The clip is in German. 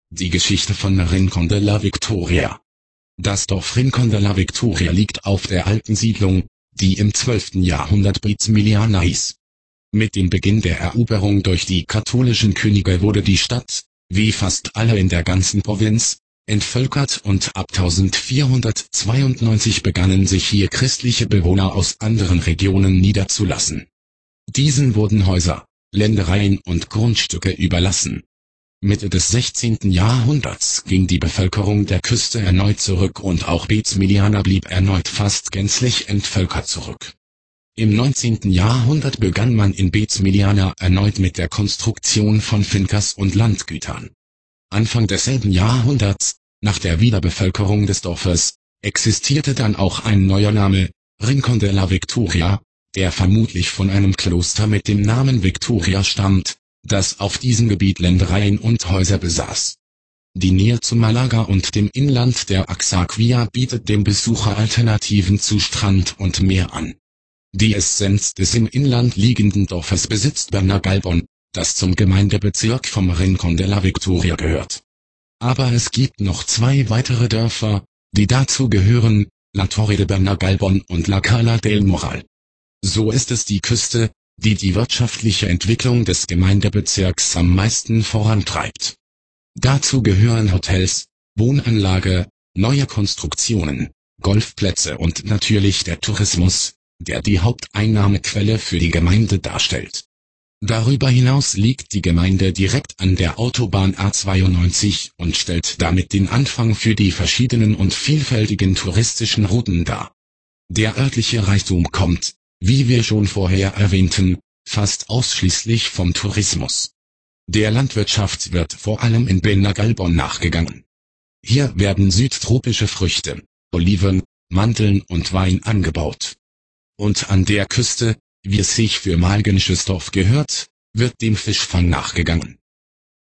Die Geschichte von Rincón de la Victoria. Das Dorf Rincón de la Victoria liegt auf der alten Siedlung, die im 12. Jahrhundert Brizmiliana hieß. Mit dem Beginn der Eroberung durch die katholischen Könige wurde die Stadt, wie fast alle in der ganzen Provinz, entvölkert und ab 1492 begannen sich hier christliche Bewohner aus anderen Regionen niederzulassen. Diesen wurden Häuser, Ländereien und Grundstücke überlassen. Mitte des 16. Jahrhunderts ging die Bevölkerung der Küste erneut zurück und auch Brizmiliana blieb erneut fast gänzlich entvölkert zurück. Im 19. Jahrhundert begann man in Brizmiliana erneut mit der Konstruktion von Fincas und Landgütern. Anfang desselben Jahrhunderts, nach der Wiederbevölkerung des Dorfes, existierte dann auch ein neuer Name, Rincón de la Victoria, der vermutlich von einem Kloster mit dem Namen Victoria stammt, das auf diesem Gebiet Ländereien und Häuser besaß. Die Nähe zu Malaga und dem Inland der Axarquía bietet dem Besucher Alternativen zu Strand und Meer an. Die Essenz des im Inland liegenden Dorfes besitzt Benagalbón, das zum Gemeindebezirk vom Rincón de la Victoria gehört. Aber es gibt noch zwei weitere Dörfer, die dazu gehören, La Torre de Benagalbón und La Cala del Moral. So ist es die Küste, die die wirtschaftliche Entwicklung des Gemeindebezirks am meisten vorantreibt. Dazu gehören Hotels, Wohnanlage, neue Konstruktionen, Golfplätze und natürlich der Tourismus, der die Haupteinnahmequelle für die Gemeinde darstellt. Darüber hinaus liegt die Gemeinde direkt an der Autobahn A92 und stellt damit den Anfang für die verschiedenen und vielfältigen touristischen Routen dar. Der örtliche Reichtum kommt, wie wir schon vorher erwähnten, fast ausschließlich vom Tourismus. Der Landwirtschaft wird vor allem in Benagalbón nachgegangen. Hier werden südtropische Früchte, Oliven, Mandeln und Wein angebaut. Und an der Küste, wie es sich für Malganisches Dorf gehört, wird dem Fischfang nachgegangen.